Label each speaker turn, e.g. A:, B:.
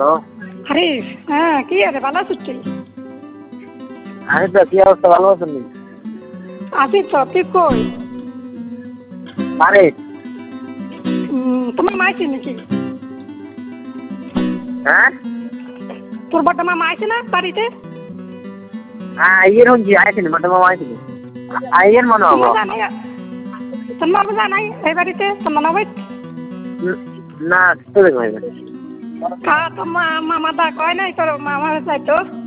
A: Hello.
B: হারিফ, হ্যাঁ কি আছে, ভালো আছিস তুই?
A: আমি তো, কি অবস্থা, ভালো আছেন নি?
B: আছি তো, তুই কই?
A: আরে
B: তোমার মা আইছে নাকি?
A: হ্যাঁ
B: তোর বড় মা আইছে না বাড়িতে?
A: আইয়ের হচ্ছি, আইসিনি বটে মামা আইসিনি, আইয়ের মনে হবো।
B: তোর মা যা নাই এই বাড়িতে, তোর মনে হয়
A: না তো দেখো
B: কা তোর মা মামা দা কয় নাই তোর মামা যাইতো?